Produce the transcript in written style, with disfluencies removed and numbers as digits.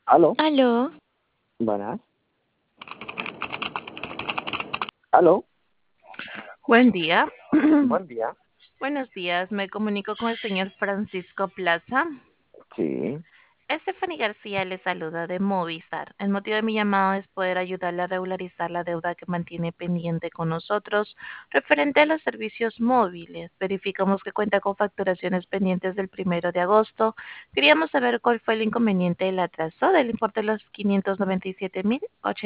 Aló, Aló, buenas. Aló, buen día. buen día. Buenos días, me comunico con el señor Francisco Plaza. Sí, Stephanie García le saluda de Movistar. El motivo de mi llamado es poder ayudarle a regularizar la deuda que mantiene pendiente con nosotros referente a los servicios móviles. Verificamos que cuenta con facturaciones pendientes del 1 de agosto. Queríamos saber cuál fue el inconveniente del atraso del importe de los 597.000